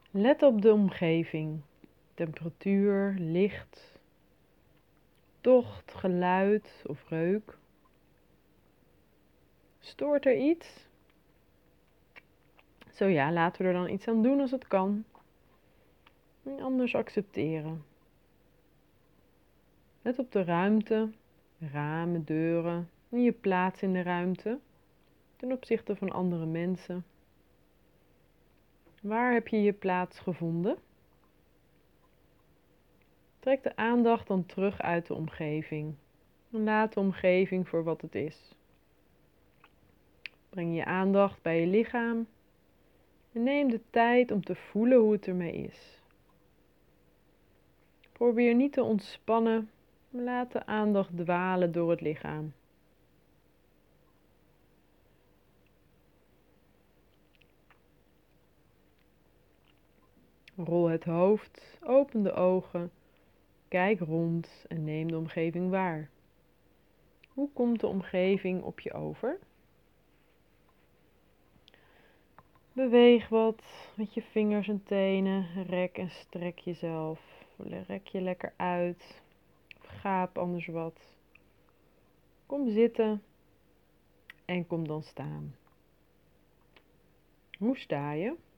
Let op de omgeving. Temperatuur, licht, tocht, geluid of reuk. Stoort er iets? Zo ja, laten we er dan iets aan doen als het kan. En anders accepteren. Let op de ruimte, ramen, deuren en je plaats in de ruimte ten opzichte van andere mensen. Waar heb je je plaats gevonden? Trek de aandacht dan terug uit de omgeving. En laat de omgeving voor wat het is. Breng je aandacht bij je lichaam en neem de tijd om te voelen hoe het ermee is. Probeer niet te ontspannen, maar laat de aandacht dwalen door het lichaam. Rol het hoofd, open de ogen, kijk rond en neem de omgeving waar. Hoe komt de omgeving op je over? Beweeg wat met je vingers en tenen, rek en strek jezelf. Rek je lekker uit, of gaap anders wat. Kom zitten en kom dan staan. Hoe sta je?